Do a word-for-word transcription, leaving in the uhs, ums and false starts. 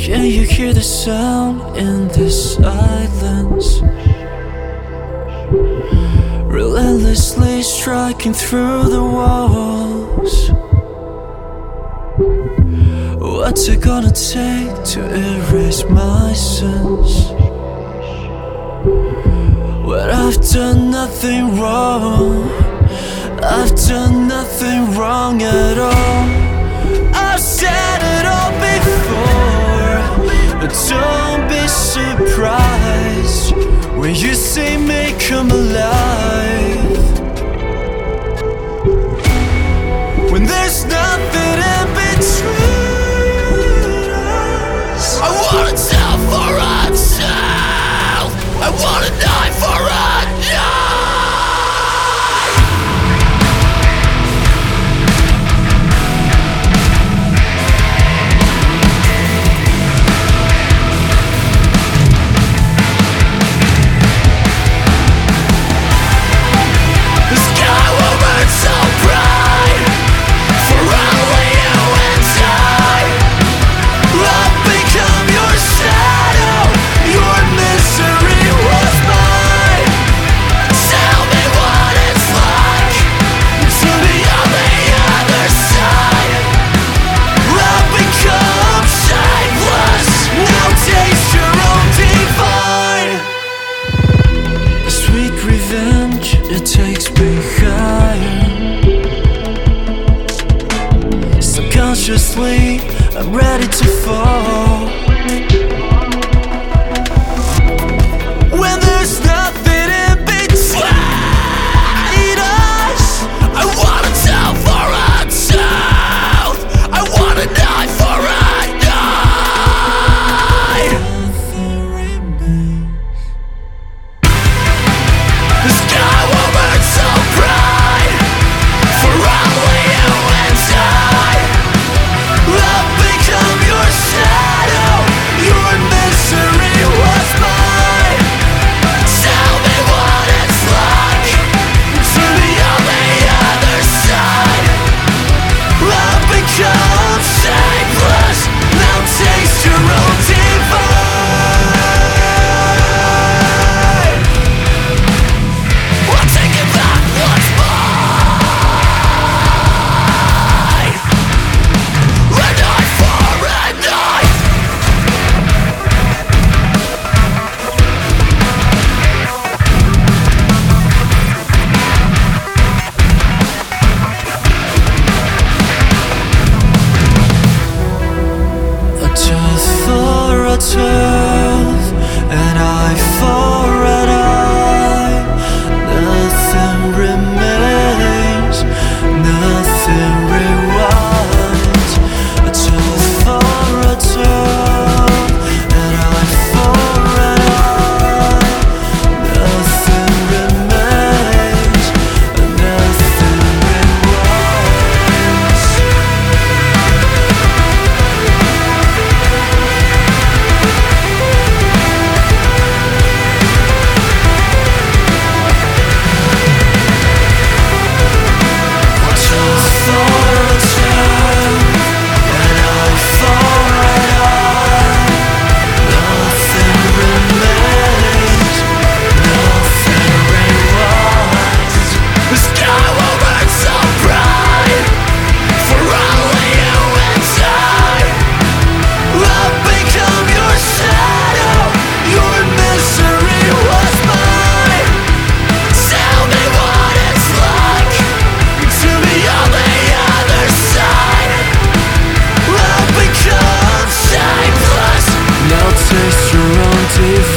Can you hear the sound in this silence? Relentlessly striking through the walls. What's it gonna take to erase my sins? When I've done nothing wrong, I've done nothing wrong at all. I've said it all before, but don't be surprised when you see me come alive. When there's nothing in between us, I wanna tell for a tell, I wanna die for a die. It takes me higher. Subconsciously, I'm ready to fall. When there's nothing in between us, I wanna tell for a tell, I wanna die for a die. Nothing remains. The sky will burn so bright for only you and I. I've become your shadow, your misery was mine. Tell me what it's like to be on the other side. I've become shapeless, now taste your own divine. I'll take it back once mine. And I for and I. A tooth for a tooth, an eye for an eye. Nothing remains, nothing rewinds. A tooth for a tooth, an eye for an eye. Nothing remains, nothing rewinds. A tooth for a tooth, an eye for an eye. Nothing remains, nothing rewinds. The sky will burn so bright for only you and I. I've become your shadow, your misery was mine. Tell me what it's like to be on the other side. I've become shapeless, now taste your own defeat.